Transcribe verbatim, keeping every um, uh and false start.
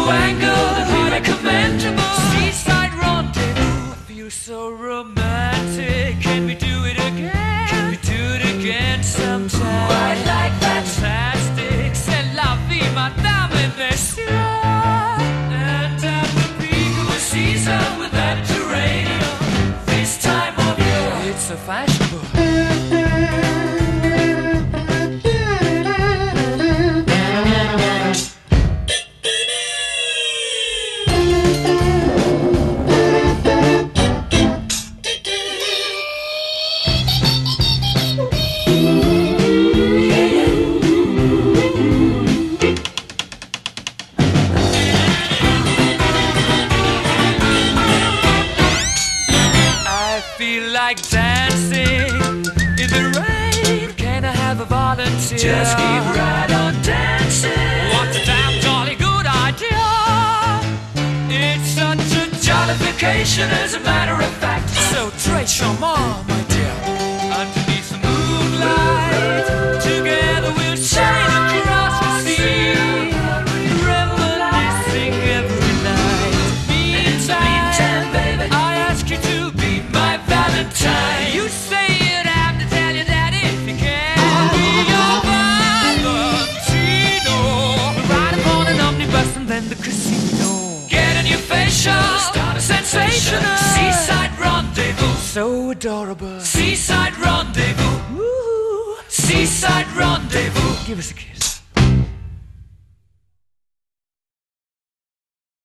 angle that we recommend. Seaside rendezvous. I feel so romantic. Can we do it again? Can we do it again sometime? I like fantastic. C'est la vie, madame et messieurs. And at the peak of the season with that geranium, this time of year, it's so fashionable. Feel like dancing in the rain. Can I have a volunteer? Just keep right on dancing. What a damn jolly good idea. It's such a jollification, as a matter of fact. So très charmant, my dear. Underneath the moonlight, together we'll sail across the sea, reminiscing every night. Meantime, baby, I ask you to be my Valentine. You say you'd have to tell your daddy if you can. I'll be your Valentino. We'll ride upon an omnibus and then the casino. Get a new facial, start a sensational seaside rendezvous. So adorable. Seaside rendezvous. Woo. Seaside rendezvous. Give us a kiss.